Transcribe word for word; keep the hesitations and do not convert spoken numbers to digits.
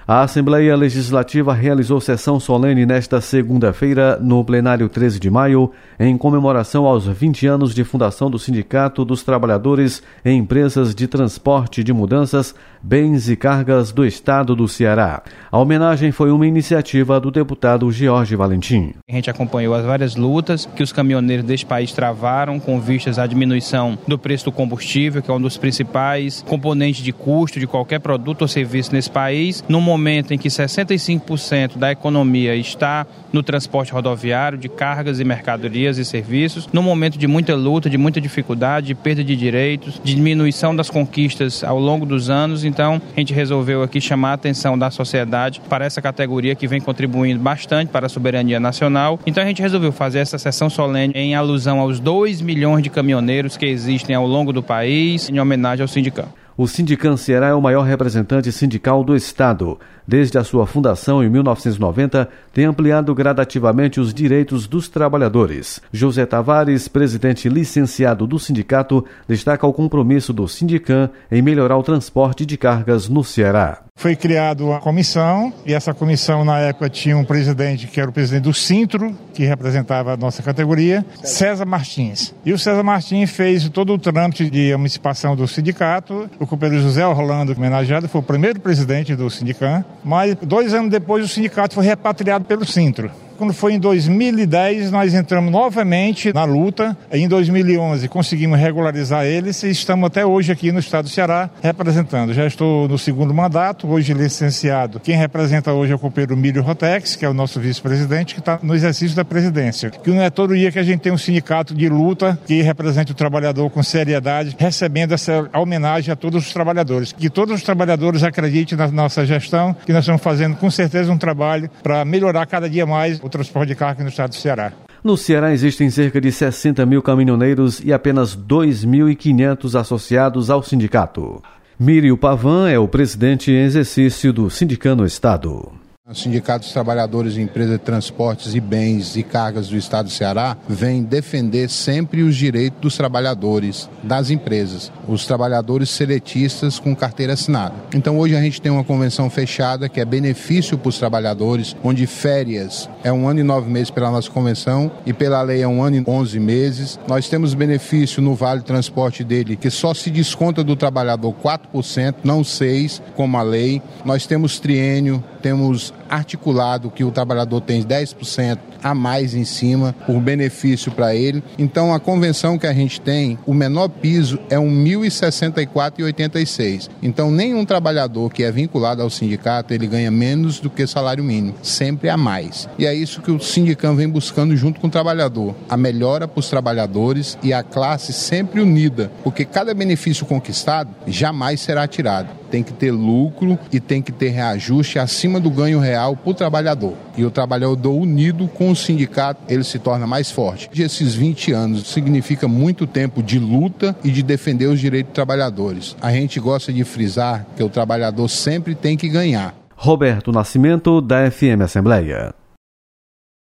A Assembleia Legislativa realizou sessão solene nesta segunda-feira, no plenário treze de maio, em comemoração aos vinte anos de fundação do Sindicato dos Trabalhadores em Empresas de Transporte de Mudanças, Bens e Cargas do Estado do Ceará. A homenagem foi uma iniciativa do deputado Jorge Valentim. A gente acompanhou as várias lutas que os caminhoneiros deste país travaram com vistas à diminuição do preço do combustível, que é um dos principais componentes de custo de qualquer produto ou serviço nesse país, no momento momento em que sessenta e cinco por cento da economia está no transporte rodoviário de cargas e mercadorias e serviços, num momento de muita luta, de muita dificuldade, de perda de direitos, de diminuição das conquistas ao longo dos anos. Então, a gente resolveu aqui chamar a atenção da sociedade para essa categoria que vem contribuindo bastante para a soberania nacional. Então, a gente resolveu fazer essa sessão solene em alusão aos dois milhões de caminhoneiros que existem ao longo do país, em homenagem ao Sindicam. O Sindicam Ceará é o maior representante sindical do Estado. Desde a sua fundação em mil novecentos e noventa, tem ampliado gradativamente os direitos dos trabalhadores. José Tavares, presidente licenciado do sindicato, destaca o compromisso do Sindicam em melhorar o transporte de cargas no Ceará. Foi criada uma comissão, e essa comissão na época tinha um presidente que era o presidente do Sintro, que representava a nossa categoria, César Martins. E o César Martins fez todo o trâmite de emancipação do sindicato. O companheiro José Orlando, homenageado, foi o primeiro presidente do Sindicam, mas dois anos depois o sindicato foi repatriado pelo Sintro. Quando foi em dois mil e dez, nós entramos novamente na luta. Em dois mil e onze, conseguimos regularizar eles e estamos até hoje aqui no estado do Ceará representando. Já estou no segundo mandato, hoje licenciado. Quem representa hoje é o companheiro Mílio Rotex, que é o nosso vice-presidente, que está no exercício da presidência. Que não é todo dia que a gente tem um sindicato de luta que represente o trabalhador com seriedade, recebendo essa homenagem a todos os trabalhadores. Que todos os trabalhadores acreditem na nossa gestão, que nós estamos fazendo com certeza um trabalho para melhorar cada dia mais o transporte de carga no estado do Ceará. No Ceará existem cerca de sessenta mil caminhoneiros e apenas dois mil e quinhentos associados ao sindicato. Mírio Pavan é o presidente em exercício do Sindicam no estado. O Sindicato dos Trabalhadores em Empresas de Transportes e Bens e Cargas do Estado do Ceará vem defender sempre os direitos dos trabalhadores das empresas, os trabalhadores seletistas com carteira assinada. Então hoje a gente tem uma convenção fechada que é benefício para os trabalhadores, onde férias é um ano e nove meses pela nossa convenção e pela lei é um ano e onze meses. Nós temos benefício no Vale Transporte dele, que só se desconta do trabalhador quatro por cento, não seis por cento, como a lei. Nós temos triênio, temos articulado que o trabalhador tem dez por cento a mais em cima por benefício para ele. Então a convenção que a gente tem, o menor piso é um mil e sessenta e quatro reais e oitenta e seis centavos. Então nenhum trabalhador que é vinculado ao sindicato, ele ganha menos do que salário mínimo, sempre a mais. E é isso que o Sindicam vem buscando junto com o trabalhador, a melhora para os trabalhadores e a classe sempre unida, porque cada benefício conquistado jamais será tirado. Tem que ter lucro e tem que ter reajuste acima do ganho real para o trabalhador. E o trabalhador unido com o sindicato, ele se torna mais forte. Esses vinte anos significa muito tempo de luta e de defender os direitos dos trabalhadores. A gente gosta de frisar que o trabalhador sempre tem que ganhar. Roberto Nascimento, da F M Assembleia.